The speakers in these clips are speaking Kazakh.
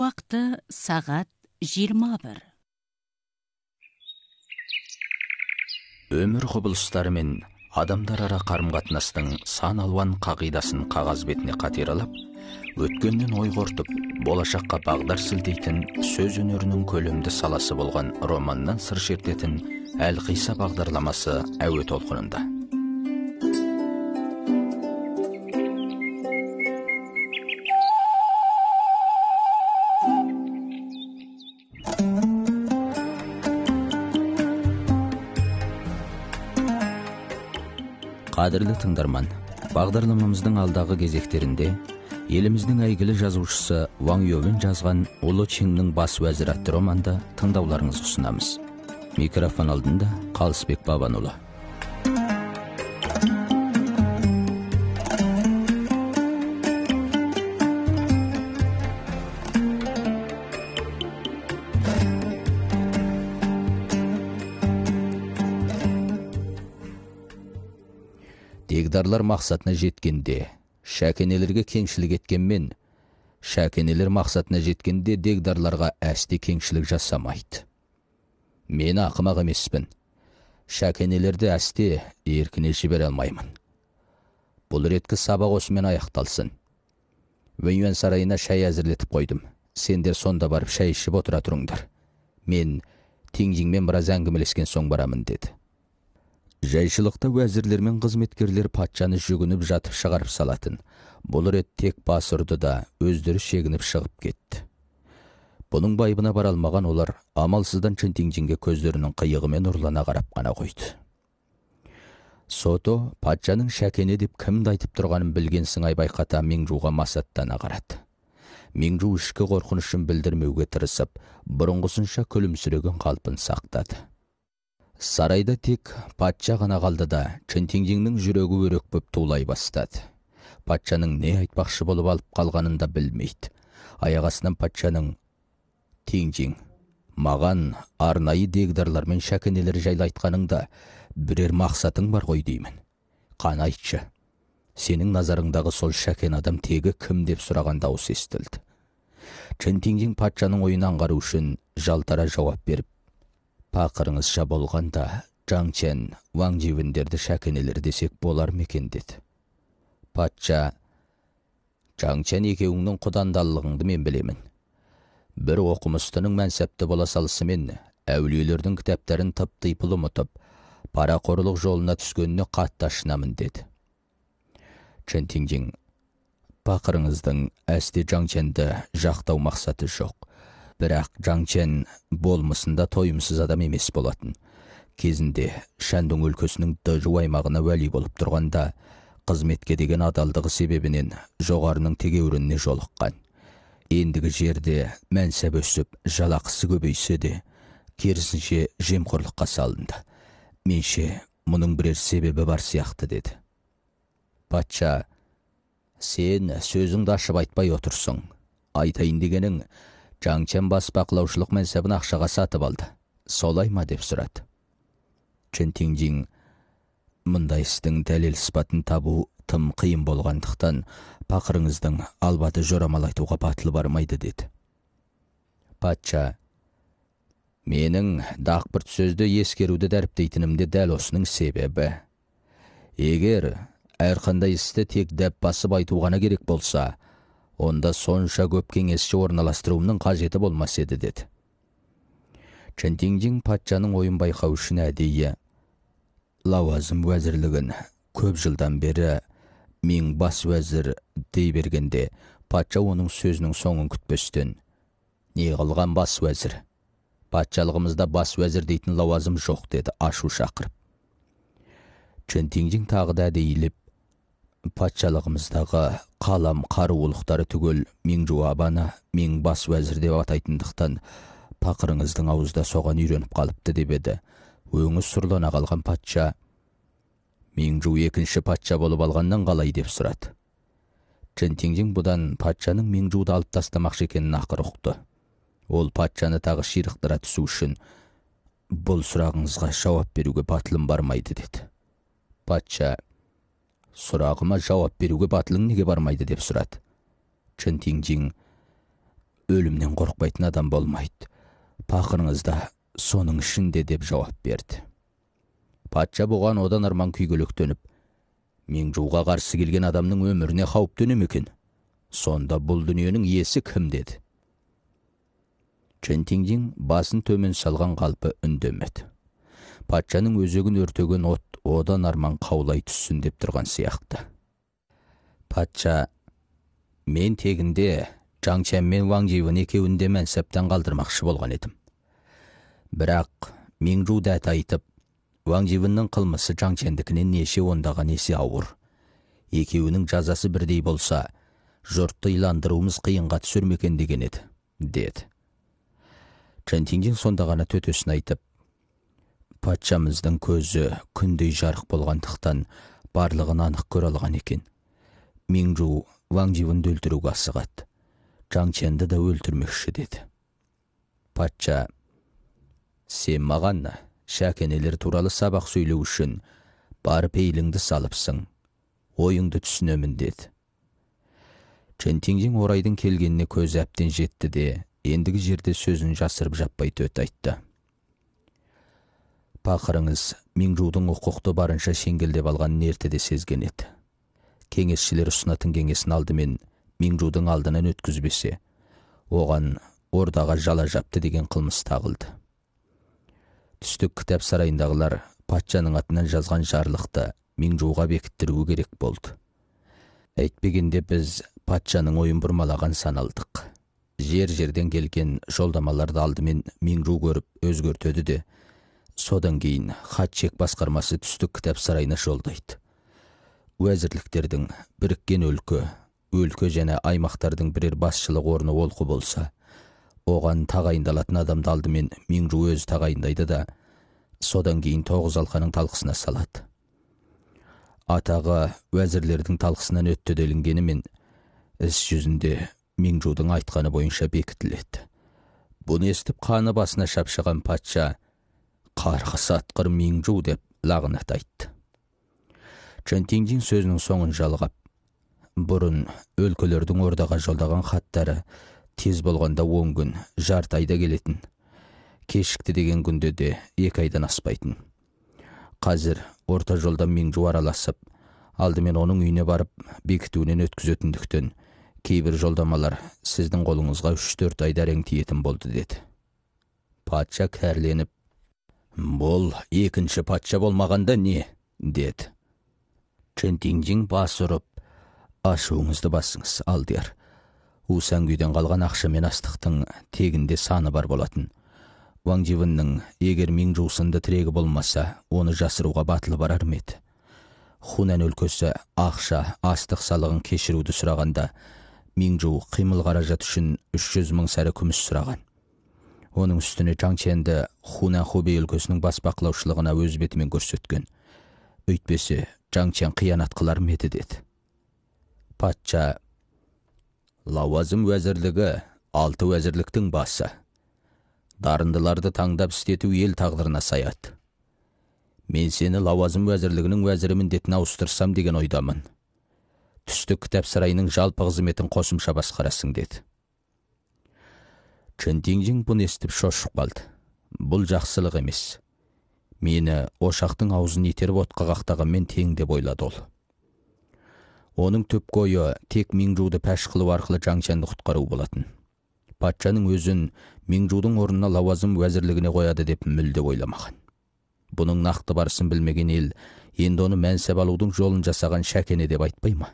уақыты сағат 21. Өмір құбылыстары мен адамдар ара қарым-қатынастың сан алуан қағидасын қағаз бетіне қатералап, өткеннен ой қортып, болашаққа бағдар сілтейтін сөз өнерінің көлемді саласы болған романнан сыр шертетін Әлқиса бағдарламасы әуе толқынында. Қадірлі тыңдарман, бағдарламамыздың алдағы кезектерінде еліміздің әйгілі жазушысы Ван Ювен жазған Ұлы Чиннің бас уәзірі атты романды тыңдауларыңызға ұсынамыз. Микрофон алдында Қалысбек Бабанұлы. Дегдарлар мақсатына жеткенде, шәкенелерге кеңшілік еткенмен, шәкенелер мақсатына жеткенде дегдарларға әсте кеңшілік жасамайды. Мен ақымақ емеспін. Шәкенелерді әсте еркіне жібере алмаймын. Бұл реткі сабақ осымен аяқталсын. Вэньюан сарайына шай әзірлетіп қойдым. Сендер сонда барып шай ішіп отыра тұрыңдар. Мен Тинgjingмен біраз әңгімелескен соң барамын деді. Жайшылықта уәзірлер мен қызметкерлер патшаны жүгініп жатып шығарып салатын. Бұл рет тек бас ұрды да өздері шегініп шығып кетті. Бұның байыбына бара алмаған олар амалсыздан Тинgjingге көздерінің қиығымен ұрлана қарап қана қойды. Сото патшаның шәкене деп кімді айтып тұрғанын білген сыңай байқата Меңжуға масаттана қарады. Меңжу ішкі қорқынышын білдірмеуге тырысып, бұрынғысынша күлімсіреген қалпын сақтады. Сарайда тек патша ғана қалды да Тинgjingнің жүрегі өрек боп тулай бастады. Патшаның не айтпақшы болып алып қалғанын да білмейді. Аяқ астынан патшаның: Тинgjing, маған арнайы дегдарлар мен шәкенелер жайлы айтқаныңда бірер мақсатың бар ғой деймін. Қан айтшы, сенің назарыңдағы сол шәкен адам тегі кім деп сұраған дауыс естілді. Тинgjing патшаның ойын аңғару үшін жалтара жауап беріп: Пақырыңызша болғанда Жаңчен, Ван Ювендерді шәкенелер десек болар мекен деді. Патша: Жаңчен екеуіңнің құдандалығыңды мен білемін. Бір оқымыстының мәнсәпті бола салысымен әулиелердің кітаптарын тып-типыл ұмытып, парақорлық жолына түскеніне қатты ашынамын деді. Тинgjing: Пақырыңыздың әсте Жаңченді жақтау мақсаты жоқ. Бірақ Жаңчен болмысында тойымсыз адам емес болатын. Кезінде Шандың өлкесінің Дэжу аймағына уәли болып тұрғанда, қызметке деген адалдығы себебінен жоғарының тегеурініне жолыққан. Ендігі жерде мәнсәп өсіп, жалақысы көбейсе де, керісінше жемқорлыққа салынды. Менше мұның бірер себебі бар сияқты деді. Патша: Сен сөзіңді ашып айтпай отырсың. Айтайын дегенің, Жаңчен бас бақылаушылық мәнсәбін ақшаға сатып алды. Солай ма деп сұрады. Тинgjing: Мұндай істің дәлел сыпатын табу тым қиын болғандықтан, пақырыңыздың албаты жорамал айтуға батыл бармайды деді. Патша: Менің дақпырт сөзді ескеруді дәріптейтінімде дәл осының себебі. Егер әрқандай істі тек дәп басып айту ғана керек болса, онда сонша көп кеңесші орналастыруымның қажеті болмас еді деді. Тинgjing патшаның ойын байқау үшін әдейі: Лауазым уәзірлігін көп жылдан бері Мин бас уәзір дей бергенде, патша оның сөзінің соңын күтпестен: Не қылған бас уәзір? Патшалығымызда бас уәзір дейтін лауазым жоқ деді ашу шақырып. Тинgjing тағы да әдейілеп: Патшалығымыздағы қалам қарулықтары түгел Меңжу абаны Мин бас уәзір деп атайтындықтан, пақырыңыздың ауызда соған үйреніп қалыпты деп еді. Өңі сұрлана қалған патша: Меңжу екінші патша болып алғаннан қалай деп сұрады. Тинgjing бұдан патшаның Меңжуды алып тастамақшы екенін ақыр ұқты. Ол патшаны тағы ширықтыра түсу үшін: Бұл сұрағыңызға жауап беруге батылым бармайды деді. Патша: Сұрағыма жауап беруге батылың неге бармайды деп сұрады. Тинgjing: өлімнен қорықпайтын адам болмайды. Пақырыңыз да соның ішінде деп жауап берді. Патша бұған одан арман күйгелектеніп, Меңжуға қарсы келген адамның өміріне қауіп төне ме екен? Сонда бұл дүниенің иесі кім деді. Чэнтиңжиң басын төмен салған қалпы үндемеді. Патшаның өзегін өртеген от одан арман қаулай түссін деп тұрған сияқты. Патша, мен тегінде Жаңчен мен Ваң Живын екеуінде мәнсаптан қалдырмақшы болған едім. Бірақ Меңжу дәт айтып, Ваң Живынның қылмысы Жаңчендікінен неше ондаған есе ауыр. Екеуінің жазасы бірдей болса, жұртты иландыруымыз қиынға түсірмекен деген еді, деді. Чэнтиңжиң сонда ғана төтесін айтып, патшамыздың көзі күндей жарық болғандықтан барлығын анық көре алған екен. Меңжу Ваң Живынды өлтіруге асығады. Жаңченді да өлтірмекші деді. Патша, сен маған шәкенелер туралы сабақ сөйлеу үшін барып пейліңді салыпсың, ойыңды түсінемін деді. Чэнтиңжиң орайдың келгеніне көзі әптен жетті де, ендігі жерде сөзін жасырып жаппай төт айтты. Пақырыңыз Меңжудың құқықты барынша шеңгелдеп алғанын ертеде сезген еді. Кеңесшілер ұсынатын кеңесін алдымен Меңжудың алдынан өткізбесе, оған ордаға жала жапты деген қылмыс тағылды. Түстік кітап сарайындағылар патшаның атынан жазған жарлықты Меңжуға бекіттіруі керек болды. Әйтпегенде біз патшаның ойын бұрмалаған саналдық. Жер-жерден келген жолдамаларды алдымен Меңжу көріп өзгертеді де, содан кейін хат-чек басқармасы түстік кітап сарайына жолдайды. Уәзірліктердің біріккен өлкө және аймақтардың бірер басшылық орны олқы болса, оған тағайындалатын адамды алдымен Меңжу өзі тағайындайды да, содан кейін 9 алқаның талқысына салады. Атағы уәзірлердің талқысынан өтті делінгенімен, іс жүзінде Меңжудың айтқаны бойынша бекітіледі. Бұны естіп қаны басына шапшыған патша, қарғысы атқыр Меңжу деп лағынат айтты. Чэнтиңжиң сөзінің соңын жалғап, бұрын өлкелердің ордаға жолдаған хаттары тез болғанда 10 күн, жарты айда келетін. Кешікті деген күнде де 2 айдан аспайтын. Қазір орта жолда Меңжу араласып, алдымен оның үйіне барып бекітуінен өткізетіндіктен, кейбір жолдамалар сіздің қолыңызға 3-4 айда әрең тиетін болды деді. Патша кәрленіп, бұл екінші патша болмағанда не? Деді. Чэнтиңжиң бас ұрып, ашуыңызды басыңыз, алдияр. Усан күйден қалған ақша мен астықтың тегінде саны бар болатын. Ваң Живынның егер Меңжу сынды тірегі болмаса, оны жасыруға батылы барар ма еді. Хунан өлкөсі ақша, астық салығын кешіруді сұрағанда, Меңжу қимыл қаражат үшін 300 мың сәрі күміс сұраған. Оның үстіне Жаңченді Хунан Хубей өлкөсінің бас бақылаушылығына өз бетімен көрсеткен. Өйтпесе, Жаңчен қиянат қылар ма еді деді. Патша, лауазым уәзірлігі 6 уәзірліктің басы. Дарындыларды таңдап істету ел тағдырына саяды. Мен сені лауазым уәзірлігінің уәзірі міндетін ауыстырсам деген ойдамын. Түстік кітап сарайының жалпы қызметін қосымша басқарасың деді. Чэнтиңжиң бұны естіп шошып қалды. Бұл жақсылық емес. Мені ошақтың аузын итеріп отқа қақтағанмен тең деп ойлады ол. Оның түп койы тек Меңжуді пәш қылу арқылы Жаңченді құтқару болатын. Патшаның өзін Меңжудың орнына лауазым уәзірлігіне қояды деп мүлде ойламаған. Бұның нақты барысын білмеген ел енді оны мәнсап алудың жолын жасаған шәкене деп айтпай ма?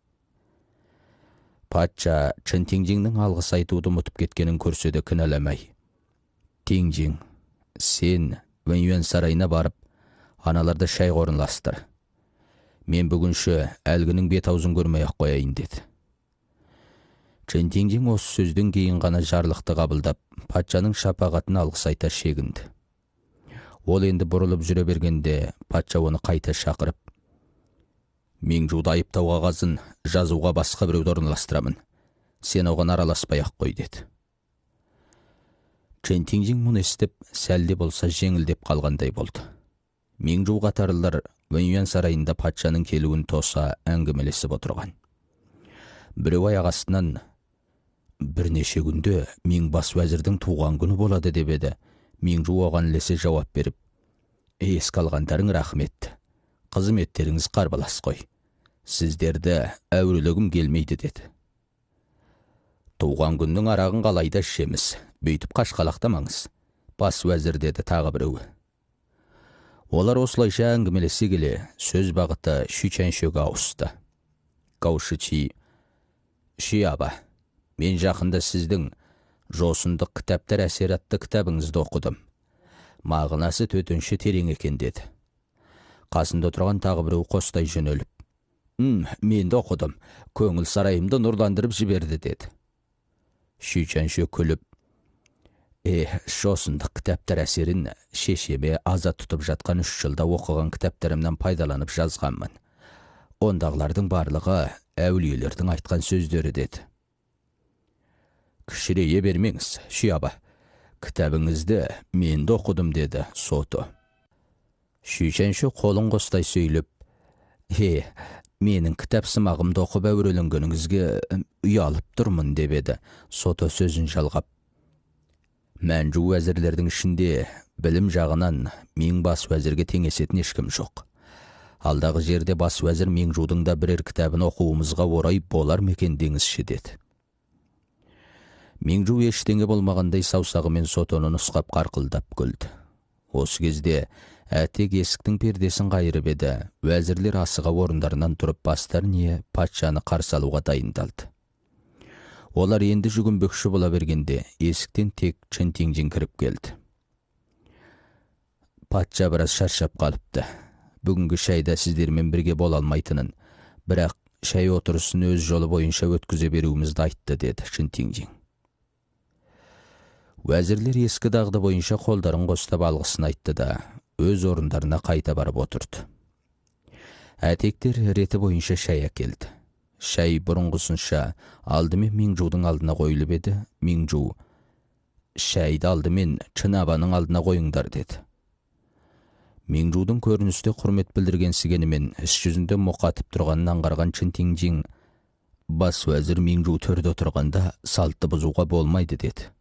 Патша Чэнтиңжиңнің алғыс айтуды ұмытып кеткенін көрсе де кінәламай. Тиңжиң, сен Вэньюан сарайына барып, аналарды шай орынластыр. Мен бүгінше әлгінің бет аузын көрмей ақ қояйын деді. Чэнтиңжиң осы сөзден кейін ғана жарлықты қабылдап, патшаның шапағатын алғыс айта шегінді. Ол енді бұрылып жүре бергенде, патша оны қайта шақырып, Меңжуді айыптау қағазын жазуға басқа біреуді орынластырамын. Сен оған араласпай ақ қой деді. Чэнтиңжиң мұны естіп, сәлде болса жеңілдеп қалғандай болды. Меңжу қатарлар Вэньюан сарайында патшаның келуін тоса әңгімелесіп отырған. Біреу аяқ астынан, бірнеше күнде Меңбас уәзірдің туған күні болады деп еді. Меңжу оған ілесе жауап беріп: еске алғандарың рахмет. Қызметтеріңіз қарбалас қой. Сіздерді әурелігім келмейді деді. Туған күннің арағын қалайда ішеміз, бүйтіп қашқалақтамаңыз. Бас уәзір деді тағы біреуі. Олар осылайша әңгімелесе келе, сөз бағыты Шүйчәншөге ауысты. Каушычи: Ши аба, мен жақында сіздің жосындық кітаптар әсер атты кітабыңызды оқыдым. Мағынасы төтенше терең екен деді. Қасында отырған тағы біреу қостай жөнеліп: мен де оқыдым, көңіл сарайымды нұрландырып жіберді деді. Шүйчәншө күліп: жосындық кітаптар әсерін шешеме азат тұтып жатқан 3 жылда оқыған кітаптарымнан пайдаланып жазғанмын. Ондағылардың барлығы әулиелердің айтқан сөздері деді. Кішірейе бермеңіз, Ши аба. Кітабыңызды мен де оқыдым деді Сото. Шүйчәншө қолын қостай сөйлеп: менің кітап сымағымды оқып әуреленгеніңізге ұялып тұрмын деп еді. Сото сөзін жалғап: Мәнжу уәзірлердің ішінде білім жағынан Меңбас уәзірге теңесетін ешкім жоқ. Алдағы жерде бас уәзір Меңжудың да бірер кітабын оқуымызға орай болар мекен деңізші деді. Меңжу ештеңе болмағандай саусағымен Сотоны нұсқап қарқылдап күлді. Осы кезде әтек есіктің пердесін қайырып еді. Уәзірлер асыға орындарынан тұрып бастарына патшаны қарсы алуға дайындалды. Олар енді жүгінбекші бола бергенде есіктен тек Чэнтиңжин кіріп келді. Патша біраз шаршап қалыпты. Бүгінгі шайда сіздермен бірге бола алмайтынын, бірақ шай отырысын өз жолы бойынша өткізе беруімізді айтты деді Чэнтиңжин. Уәзірлер ескі дағды бойынша қолдарын қостап алғысын айтты да өз орындарына қайта барып отырды. Әтектер реті бойынша шай әкелді. Шай бұрынғысынша алдымен Меңжудың алдына қойылып еді. Меңжу: шайды алдымен Чынабаның алдына қойыңдар деді. Меңжудың көріністе құрмет білдіргенсігенімен іс жүзінде мұқатып тұрғанын аңғарған Чэнтиңжин: бас уәзір Меңжу төрде отырғанда салтты бұзуға болмайды деді.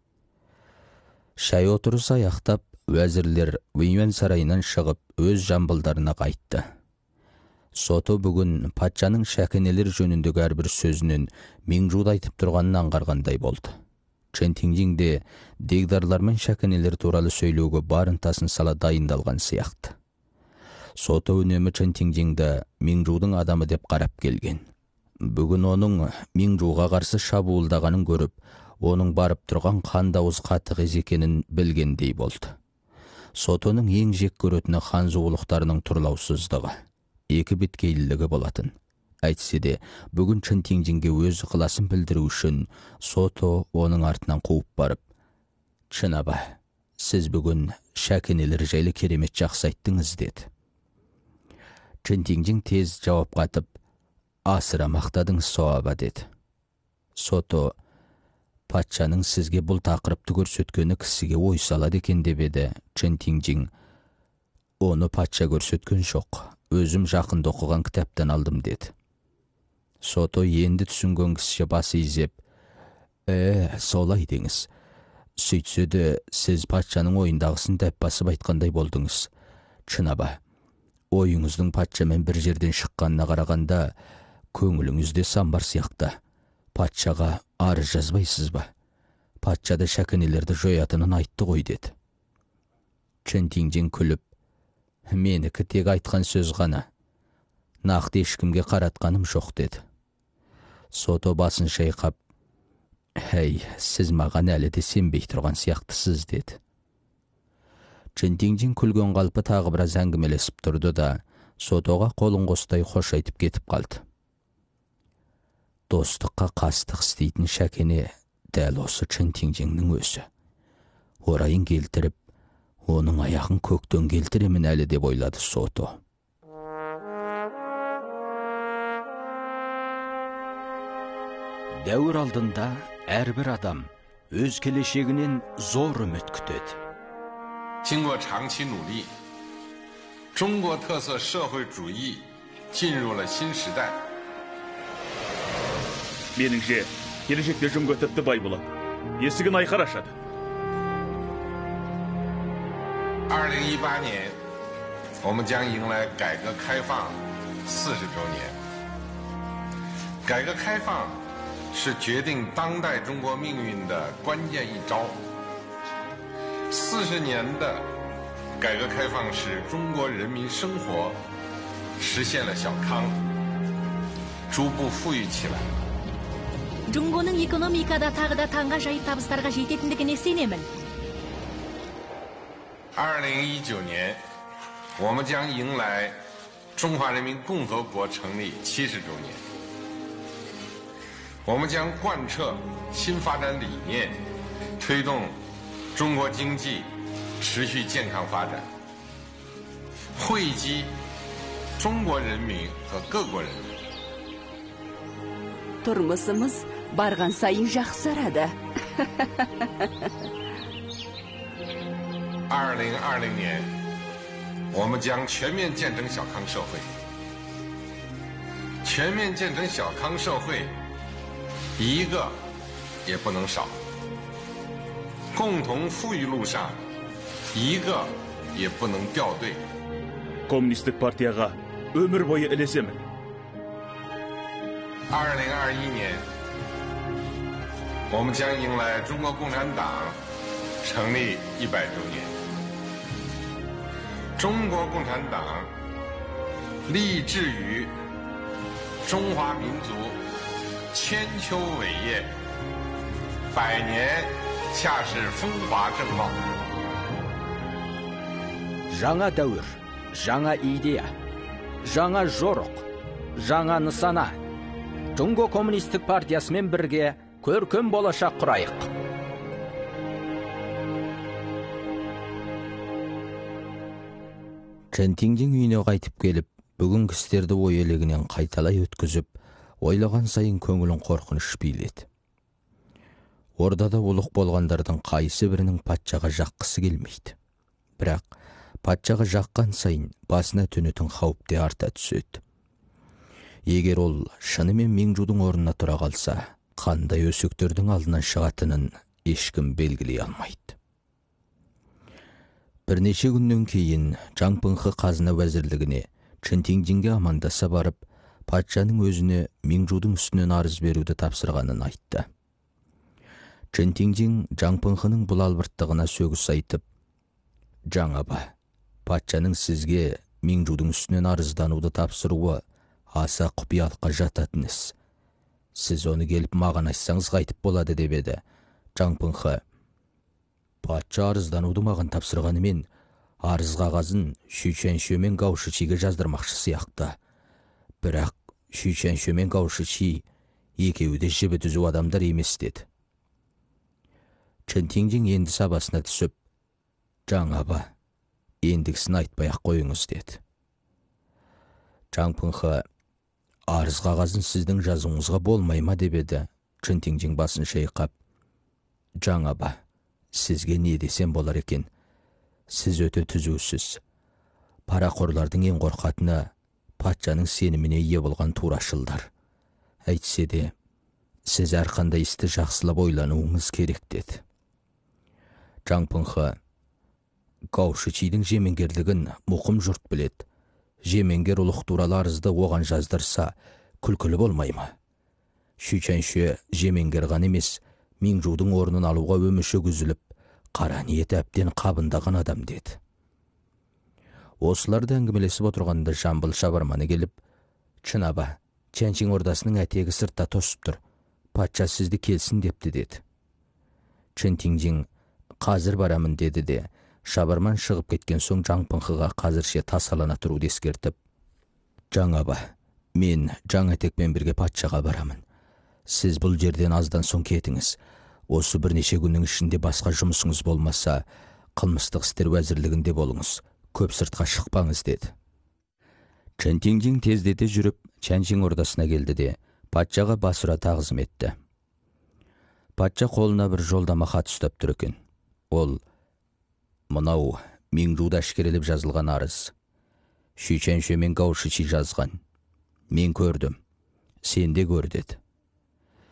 Шай отырысы аяқтап, уәзірлер Вэньюань сарайынан шығып өз жамбылдарына қайтты. Сото бүгін патшаның шәкенелер жөніндегі әрбір сөзінен Меңжуды айтып тұрғанын аңғарғандай болды. Чэнтиңжин де дегдарлар мен шәкенелер туралы сөйлеуге бар ынтасын сала дайындалған сияқты. Сото үнемі Чэнтиңжинді Меңжудың адамы деп қарап келген. Бүгін оның Меңжуға қарсы шабуылдағанын көріп, оның барып тұрған қандауыз қатық екенін білгендей болды. Сотоның ең жек көретіні ханзулықтарының тұрлаусыздығы, екі беткейлілігі болатын. Әйтсе де, бүгін Чэнтиңжинге өз ықыласын білдіру үшін Сото оның артынан қуып барып: Чынаба, сіз бүгін шәкенелер жайлы керемет жақсы айттыңыз деді. Чэнтиңжин тез жауап қатып: асыра мақтадыңыз соаба деді. Сото: патшаның сізге бұл тақырыпты көрсеткені кісіге ой салады екен деп еді. Чэнтиңжин: оны патша көрсеткен жоқ, өзім жақында оқыған кітаптан алдым деді. Сото енді түсінген кісіше басы изеп: солай деңіз. Сөйтсе де сіз патшаның ойындағысын дәп басып айтқандай болдыңыз. Чынаба, ойыңыздың патшамен бір жерден шыққанына қарағанда көңіліңізде сан бар сияқты. Патшаға арыз жазбайсыз ба? Патшада шәкенелерді жоятынын айтты ғой деді. Чэнтиңжин күліп: менікі тек айтқан сөз ғана. Нақты ешкімге қаратқаным жоқ деді. Сото басын шайқап: сіз маған әлі де сенбей тұрған сияқтысыз деді. Чэнтиңжин күлген қалпы тағы біраз әңгімелесіп тұрды да Сотоға қолын қостай қош айтып кетіп қалды. Достыққа қастық істейтін шәкене дәл осы Чэнтиңжиннің өзі. Орайын келтіріп, оның аяғын көктен келтіремін әлі деп ойлады Сото. Дәуір алдында әрбір адам өз келешегінен зор үміт күтеді. 经过长期努力，中国特色社会主义进入了新时代。 меніңше келешекте Жұңго тіпті бай болады. Есігін айқар ашады. 2018年，我们将迎来改革开放40周年。改革开放是决定当代中国命运的关键一招。40年的改革开放使中国人民生活实现了小康，逐步富裕起来。 Жұңгоның экономикада тағы да таңғажайып табыстарға жететіндігіне сенемін. 2019年，我们将迎来中华人民共和国成立70周年。我们将贯彻新发展理念，推动中国经济持续健康发展，惠及中国人民和各国人民。 Тұрмысымыз барған сайын жақсарады. 2020年，我们将全面建成小康社会。全面建成小康社会，一个也不能少。共同富裕路上，一个也不能掉队。 Коммунистік партияға өмір бойы ілесемін. 2021年，我们将迎来中国共产党成立100周年。中国共产党立志于中华民族千秋伟业，100年恰是风华正茂。 Жаңа дәуір, жаңа идея, жаңа жорық, жаңа нысана. Жұңго коммунистік партиясымен бірге көркем болашақ құрайық. Чэнтиңдин үйіне қайтып келіп, бүгінгі істерді ой елегінен қайталай өткізіп, ойлаған сайын көңілін қорқыныш биледі. Ордада ұлық болғандардың қайсы бірінің патшаға жаққысы келмейді. Бірақ патшаға жаққан сайын басына төнетін қауіп те арта түседі. Егер ол шынымен Меңжудың орнына тұра қалса, қандай өсектердің алдынан шығатынын ешкім белгілей алмайды. Бірнеше күннен кейін Жаңпыңхы қазына уәзірлігіне Чэнтиңдинге амандаса барып, патшаның өзіне Меңжудың үстінен арыз беруді тапсырғанын айтты. Чэнтиңдин Жаңпыңхының бұл албырттығына сөгіс айтып, «Жаңаба, патшаның сізге Меңжудың үстінен арыздануды тапсыруы аса құпиялыққа жататын іс. Сіз оны келіп маған айтсаңыз қайтып болады» деп еді. Жаңпыңхы: «Патша арыздануды маған тапсырғанымен, арыз қағазын Шүйчэншө мен Гаушичиге жаздырмақшы сияқты. Бірақ Шүйчэншө мен Гаушичи екеуі де жібі түзу адамдар емес» деді. Чэнтиңдин енді сабасына түсіп, «Жаңаба, ендігісін айтпай-ақ қойыңыз» деді. Жаңпыңхы: «Арыз қағазын сіздің жазуыңызға болмай ма?» деп еді. Чэнтиңдин басын шайқап: «Жаңаба, сізге не десем болар екен? Сіз өте түзусіз. Парақорлардың ең қорқатыны патшаның сеніміне ие болған турашылдар. Әйтсе де, сіз әрқандай істі жақсылап ойлануыңыз керек» деді. Жаңпыңхы: «Гаушичидің жемеңгерлігін мұқым жұрт біледі. Жемеңгер ұлық туралы арызды оған жаздырса, күлкілі болмай ма? Шүйчэншө жемеңгер ғана емес, Меңжудың орнын алуға өміші күзіліп, қара ниеті әбден қабындаған адам» деді. Осыларды әңгімелесіп отырғанда Жамбыл шабарманы келіп: «Чынаба, Чэншин ордасының әтегі сыртта тосып тұр. Патша сізді келсін депті» деді. Чэнтиңдин: «Қазір барамын» деді де, шабарман шығып кеткен соң Жаңпыңхыға қазірше тасалана тұруды ескертіп: «Жаңаба, мен Жаңатекпен бірге патшаға барамын. Сіз бұл жерден аздан соң кетіңіз. Осы бірнеше күннің ішінде басқа жұмысыңыз болмаса, қылмыстық істер уәзірлігінде болыңыз. Көп сыртқа шықпаңыз» деді. Чэнтиңдин тездете жүріп, Чэншин ордасына келді де, патшаға басыра тағзым етті. Патша қолына бір жолдама хат ұстап тұр екен. Ол: «Мынау Меңжуда әшкерелеп жазылған арыз. Шүйчэншө мен Гаушичи жазған. Мен көрдім, сен де көр» деді.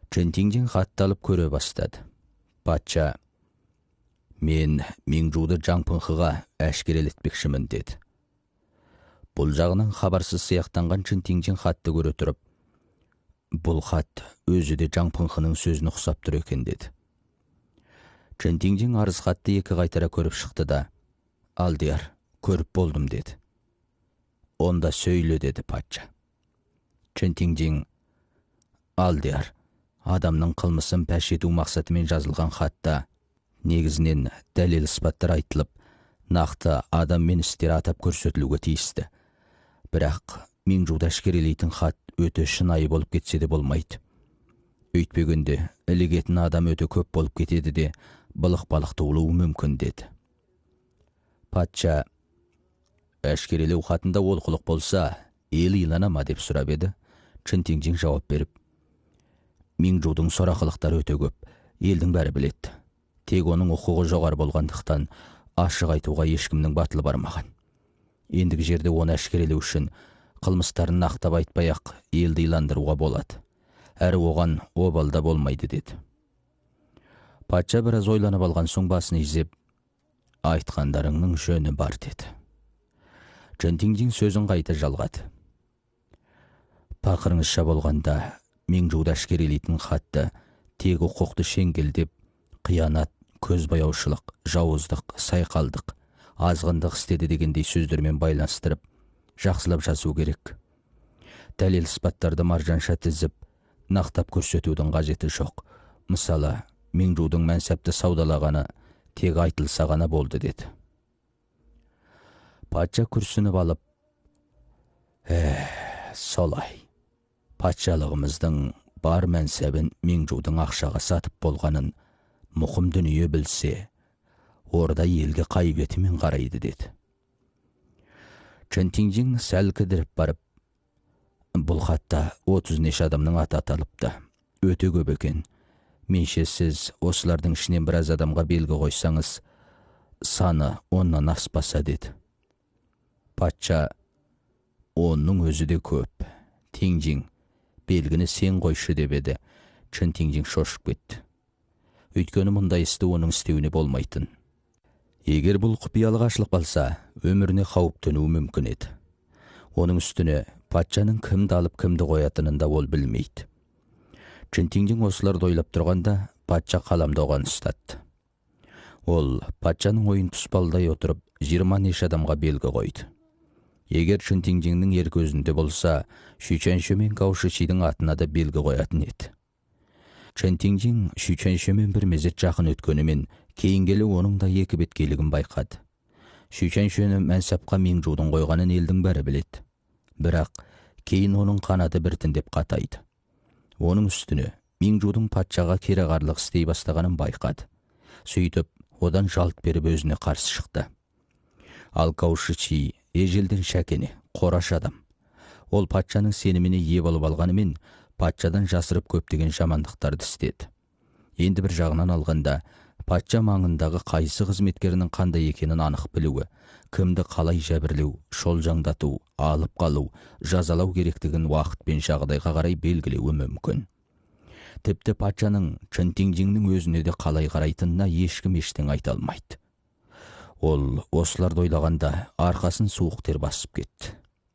Чэнтиңжин хатты алып көре бастады. Патша: «Мен Миңжуды Жаңпынхыға әшкерелетпекшімін» деді. Бұл жағынан хабарсыз сияқтанған Чэнтиңжин хатты көре тұрып: «Бұл хат өзі де Жаңпынхының сөзін ұқсап тұр екен» деді. Чэнтиңжин арыз хатты екі қайтара көріп шықты да: «Алдияр, көріп болдым» деді. «Онда сөйле» деді патша. Чэнтиңжин: «Алдияр, адамның қылмысын пәш ету мақсатымен жазылған хатта негізінен дәлел іспаттар айтылып, нақты адам мен істер атап көрсетілуге тиісті. Бірақ Миңжуды әшкерелейтін хат өте шынайы болып кетсе де болмайды. Өйтпегенде ілігетін адам өте көп болып кетеді де былық-балық туылуы мүмкін» деді. Патша: «Әшкерелеу хатында олқылық болса, ел илана ма?» деп сұрап еді. Чэнтиңжин жауап беріп: «Миңжудың сорақылықтары өте көп, елдің бәрі білет. Тек оның құқығы жоғары болғандықтан ашық айтуға ешкімнің батылы бармаған. Ендігі жерде оны әшкерелеу үшін қылмыстарын нақтап айтпай-ақ елді иландыруға болады. Әрі оған обалда болмайды» деді. Патша біраз ойланып алған соң басын изеп: «Айтқандарыңның жөні бар» деді. Чэнтиңжин сөзін қайта жалғады: «Пақырыңызша болғанда Миңжуды әшкерелейтін хатты тек құқықты шеңгелдеп, қиянат, көзбаяушылық, жауыздық, сайқалдық, азғындық істеді дегендей сөздермен байланыстырып, жақсылап жазу керек. Дәлел іспаттарды маржанша тізіп, нақтап көрсетудің қажеті жоқ. Мысалы, Миңжудың мәнсәпті саудалағаны тек айтылса ғана болды» деді. Патша күрсініп алып: «Солай. Патшалығымыздың бар мәнсәбін Миңжудың ақшаға сатып болғанын мұқым дүние білсе, орда елге қайбетімен қарайды» деді. Чэнтиңжин сәл кідіріп барып: «Бұл хатта 30 неше адамның аты аталыпты. Өте көп екен. Менше сіз осылардың ішінен біраз адамға белгі қойсаңыз, саны 10-нан аспаса» деді. Патша: «Оның өзі де көп. Тиңжин, белгіні сен қойшы» деп еді. Чэнтиңжин шошып кетті. Өйткені мұндай істі оның істеуіне болмайтын. Егер бұл құпиялық ашылып қалса, өміріне қауіп төнуі мүмкін еді. Оның үстіне патшаның кімді алып кімді қоятынын да ол білмейді. Чэнтиңжин осыларды ойлап тұрғанда, патша қаламды оған ұстатты. Ол патшаның ойын тұспалдай отырып 20 неше адамға белгі қойды. Егер Чэнтиңжиннің ер көзінде болса, Шүйчэншө мен Гаошичидің атына да белгі қоятын еді. Чэнтиңжин Шүйчэншөмен бір мезет жақын өткенімен, кейінгелі оның да екі беткейлігін байқады. Шүйчэншөні мәнсапқа Миңжудың қойғанын елдің бәрі біледі. Бірақ кейін оның қанаты біртіндеп қатайды. Оның үстіне Миңжудың патшаға кереғарлық істей бастағанын байқады. Сөйтіп, одан жалт беріп өзіне қарсы шықты. Ал Гаошичи ежелден шәкене, қораш адам. Ол патшаның сеніміне ие болып алғанымен, патшадан жасырып көптеген жамандықтарды істеді. Енді бір жағынан алғанда, патша маңындағы қайсы қызметкерінің қандай екенін анық білуі, кімді қалай жәбірлеу, шолжаңдату, алып қалу, жазалау керектігін уақыт пен жағдайға қарай белгілеуі мүмкін. Тіпті патшаның Чэнтиңжиннің өзіне де қалай қарайтынына ешкім ештеңе айта алмайды. Ол осыларды ойлағанда арқасын суық тер басып кетті.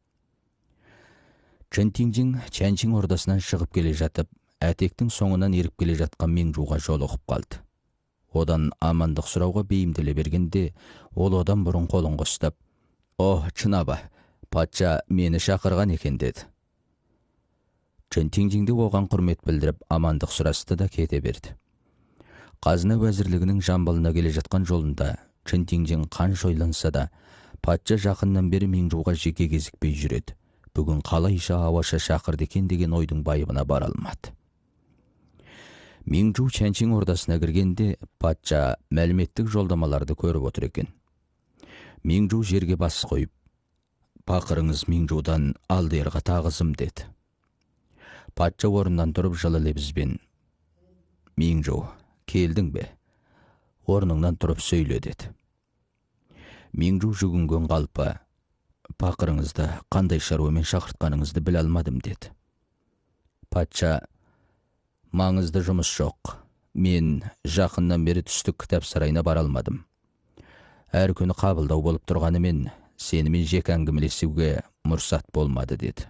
Чэнтиңжин Чэншин ордасынан шығып келе жатып, әтектің соңынан еріп келе жатқан Миңжуға жолығып қалды. Одан амандық сұрауға бейімделе бергенде, ол одан бұрын қолын қостап: «О, Чынаба, патша мені шақырған екен» деді. Чэнтиңжин де оған құрмет білдіріп, амандық сұрасты да кете берді. Қазына уәзірлігінің Жамбылына келе жатқан жолында Чэнтиңжин қанша ойланса да, патша жақыннан бері Миңжуға жеке кезікпей жүреді. Бүгін қалайша ауаша шақырды екен деген ойдың байыбына бара алмады. Миңжу Чэншин ордасына кіргенде, патша мәліметтік жолдамаларды көріп отыр екен. Миңжу жерге бас қойып: «Пақырыңыз Миңжудан Алдиярға тағызым» деді. Патша орнынан тұрып жылы лебізбен: «Миңжу, келдің бе? Орныңнан тұрып сөйле» деді. Миңжу жүгінген қалпы: «Пақырыңызды қандай шаруамен шақыртқаныңызды біле алмадым» деді. Патша: Маңызды жұмыс жоқ. Мен жақыннан бері түстік кітап сарайына бара алмадым. Әр күні қабылдау болып тұрғанымен, сенімен жеке әңгімелесуге мұрсат болмады, деді.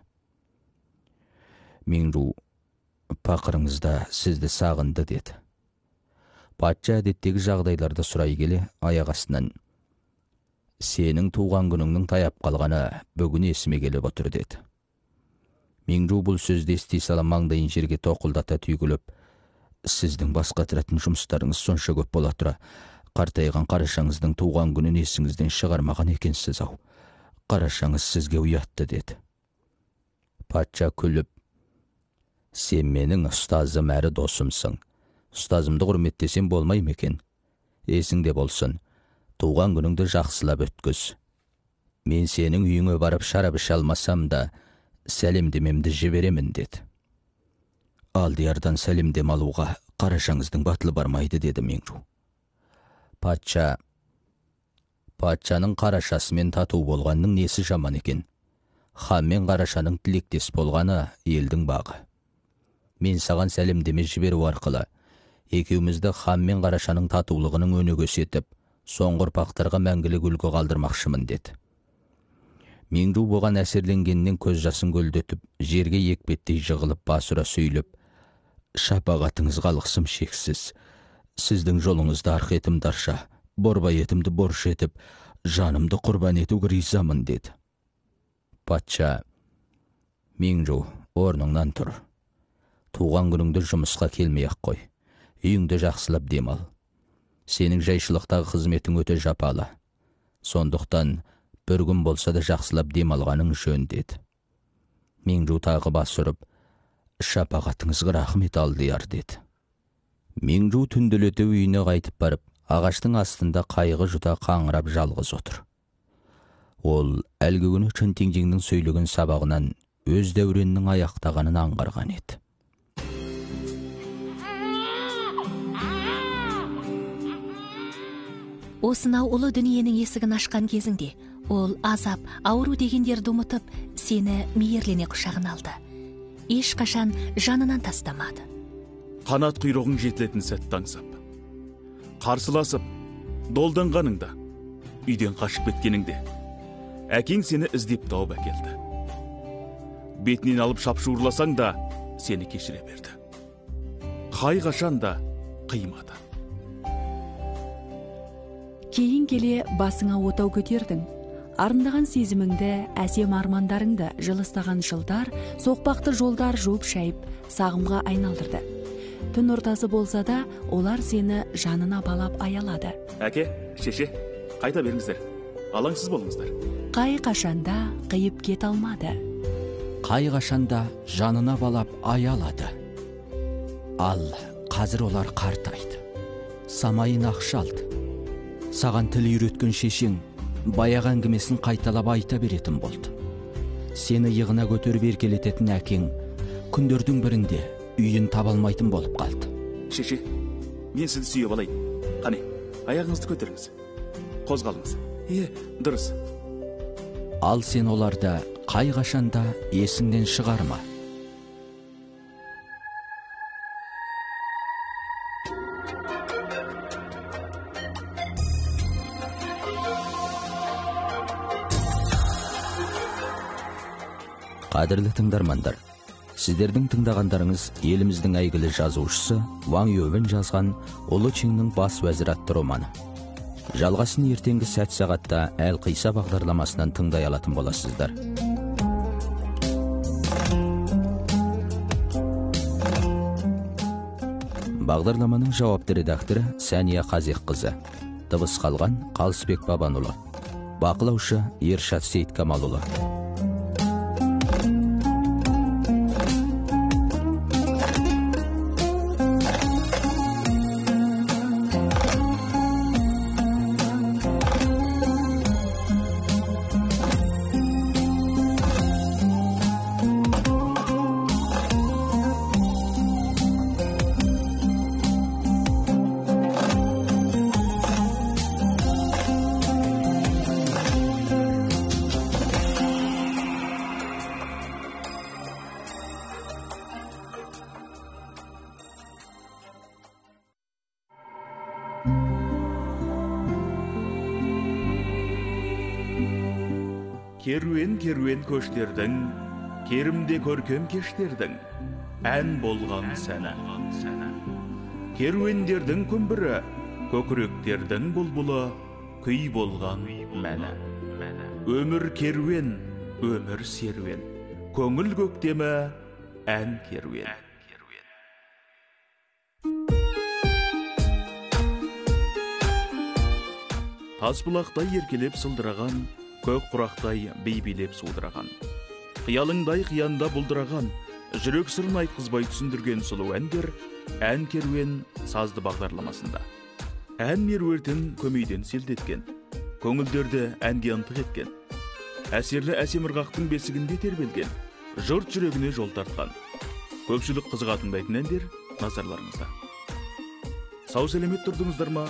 Меңру, пақырыңызда сізді сағынды, деді. Патша әдеттегі жағдайларды сұрай келе аяқ астынан: сенің туған күніңнің таяп қалғаны бүгін есіме келіп отыр, деді. Меңру бұл сөзді ести сала маңдайын жерге тоқылдата түйгіліп: сіздің басқа тұратын жұмыстарыңыз сонша көп бола тұра, қартайған қарашаңыздың туған күнін есіңізден шығармаған екенсіз-ау. Қарашаңыз сізге ұятты, деді. Патша күліп: сен менің ұстазым әрі досымсың. Ұстазымды құрметтесем болмай ма екен? Есіңде болсын, туған күніңді жақсылап өткіз. Мен сенің үйіңе барып шарап іше алмасам да, сәлемдемемді жіберемін, деді. Алдиярдан сәлемдем алуға қарашаңыздың батылы бармайды, деді Меңру. Патшаның қарашасымен тату болғанның несі жаман екен? Хан мен қарашаның тілектес болғаны елдің бағы. Мен саған сәлемдеме жіберу арқылы екеумізді хан мен қарашаның татулығының өнеге көрсетіп, соңғы ұрпақтарға мәңгілік үлгі қалдырмақшымын, деді. Меңру бұған әсерленгеннен көз жасын көлдетіп, жерге екпеттей жығылып басыра сөйлеп: шапағатыңыз қалықсым шексіз. Сіздің жолыңызды арқ етім дарша, борбай етімді борыш етіп, жанымды құрбан етуге ризамын, деді. Патша: Меңру, орныңнан тұр. Туған күніңді жұмысқа келмей-ақ қой. Үйіңді жақсылап демал. Сенің жайшылықтағы қызметің өте жапалы. Сондықтан бір күн болса да жақсылап демалғаның жөн, деді. Меңру тағы бас ұрып: шапағатыңызға рахмет, Алдияр, деді. Меңру түнделете үйіне қайтып барып, ағаштың астында қайғы жұта қаңырап жалғыз отыр. Ол әлгі күні Чынтеңжеңнің сөйлеген сабағынан өз дәуренінің аяқтағанын аңғарған еді. Осынау ұлы дүниенің есігін ашқан кезіңде, ол азап, ауру дегендерді ұмытып, сені мейірлене құшағын алды. Ешқашан жанынан тастамады. Қанат құйрығың жетілетін сәтті аңсап, қарсыласып, долданғаныңда, үйден қашып кеткеніңде, әкең сені іздеп тауып әкелді. Бетінен алып шапшуырласаң да, сені кешіре берді. Қай қашан да қимады. Кейін келе басыңа отау көтердің. Арындаған сезіміңді, әсем армандарыңды жылыстаған жылдар, соқпақты жолдар жуып шайып, сағымға айналдырды. Түн ортасы болса да, олар сені жанына балап аялады. Әке, шеше, қайта беріңіздер. Алаңсыз болыңыздар. Қай қашанда қиып кет алмады. Қай қашанда жанына балап аялады. Ал қазір олар қартайды. Самайын ақшалды. Саған тіл үйреткен шешең баяғы әңгімесін қайталап айта беретін болды. Сені иығына көтеріп еркелететін әкең күндердің бірінде үйін табалмайтын болып қалды. Шеше, мен сізді сүйіп алайын. Қане, аяғыңызды көтеріңіз. Қозғалыңыз. Дұрыс. Ал сен оларды қай қашанда есіңнен шығарма. Қадірлі тыңдармандар, сіздердің тыңдағандарыңыз еліміздің әйгілі жазушысы Ван Ювен жазған Ұлы Чеңнің бас уәзірі атты романы. Жалғасын ертеңгі сәт сағатта Әл-Қиса бағдарламасынан тыңдай алатын боласыздар. Бағдарламаның жауапты редакторы Сәния Қазиққызы. Дыбыс қалған Қалысбек Бабанұлы. Бақылаушы Ершат Сейткамалұлы. Керуен көштердің, керімде көркем кештердің, ән болған сәні. Керуендердің күмбірі, көкіректердің бұлбұлы, күй болған мәні. Өмір керуен, өмір серуен, көңіл көктемі, ән керуен. Тасбұлақтай еркелеп сылдыраған, көк құрақтай бейбелеп судыраған. Қиялыңдай қиянда бұлдыраған, жүрек сырын айтқызбай түсіндірген сұлу әндер ән керуен сазды бағдарламасында. Ән меруертін көмейден селдеткен, көңілдерді әнге ынтық еткен. Әсерлі әсем ырғақтың бесігінде тербелген, жұрт жүрегіне жол тартқан. Көпшілік қызыға тыңдайтын әндер назарларыңызда. Сау сәлемет тұрдыңыздар ма?